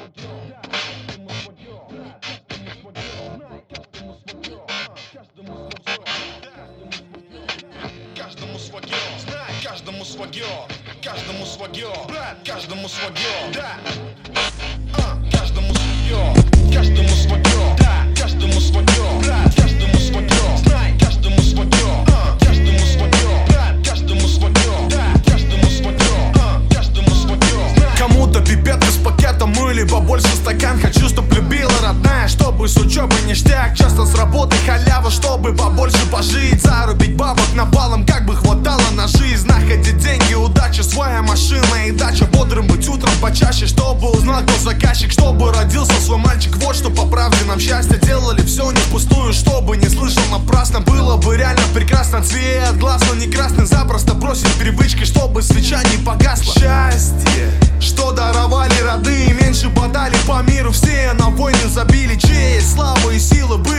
Каждому свое, каждому свое, брат, каждому свое, да. Каждому свое, каждому свое, да. Каждому свое, брат, каждому свое, знай, каждому свое, каждому свое, брат, каждому свое, да. Каждому свое, каждому свое. Кому-то пипетка с пакетом или побольше стакан. Хочу, чтоб любила родная, чтобы с учебы ништяк. Часто с работы халява, чтобы побольше пожить. Зарубить бабок навалом, как бы хватало на жизнь. Находить деньги, удача, своя машина и дача. Бодрым быть утром почаще, чтобы узнал, кто заказчик. Чтобы родился свой мальчик, вот что по правде нам счастье. Делали все не впустую, чтобы не слышал напрасно. Было бы реально прекрасно, цвет глаз, но не красный. Запросто бросить привычки, чтобы свеча не погасла. Счастье, что даровали родные, меньше бодали по миру. Все на войны забили, честь, слава и силы были.